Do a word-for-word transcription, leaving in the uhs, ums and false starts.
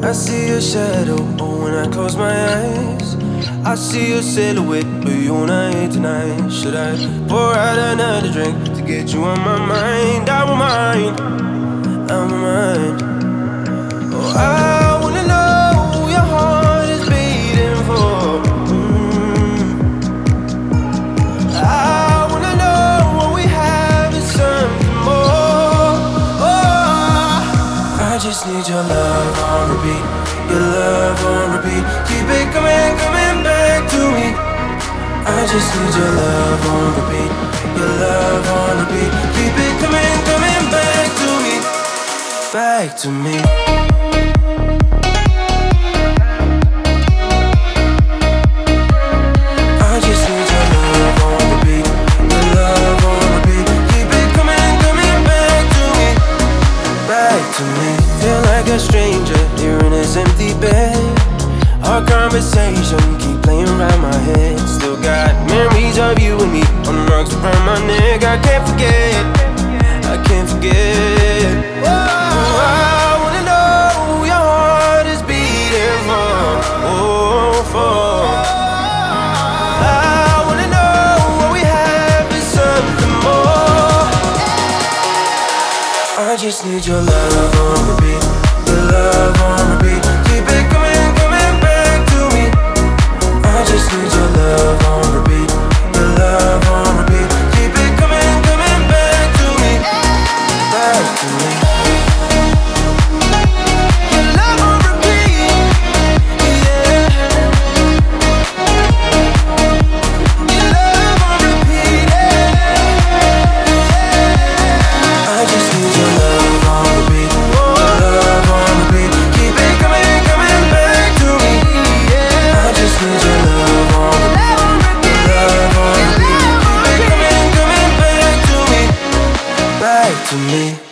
I see your shadow, oh, when I close my eyes. I see your silhouette, but you and I ain't tonight. Should I pour out another drink to get you on my mind? I won't mind, I won't mind. Oh, I wanna know who your heart is beating for. mm. I wanna know what we have is something more. Oh, I just need your love on repeat, your love on repeat. Keep it coming, coming back to me. I just need your love on repeat, your love on repeat. Keep it coming, coming back to me, back to me. I just need your love on repeat, your love on repeat. Keep it coming, coming back to me, back to me. Feel like a stranger here in this empty bed. Our conversation keep playing around my head. Still got memories of you and me on the rugs around my neck. I can't forget, I can't forget. Oh, I wanna know who your heart is beating for. Oh, for. I wanna know what we have is something more. I just need your love on repeat, your love on repeat. Keep it coming, coming back to me. I just need your love on repeat, your love on repeat. Keep it coming, coming back to me, back to me. Your love on repeat, yeah. Your love on repeat, yeah. I just need your love on repeat, your love on repeat. Keep it coming, coming back to me, yeah. I just need your love on repeat, love on repeat. Keep it coming, coming back to me, back to me.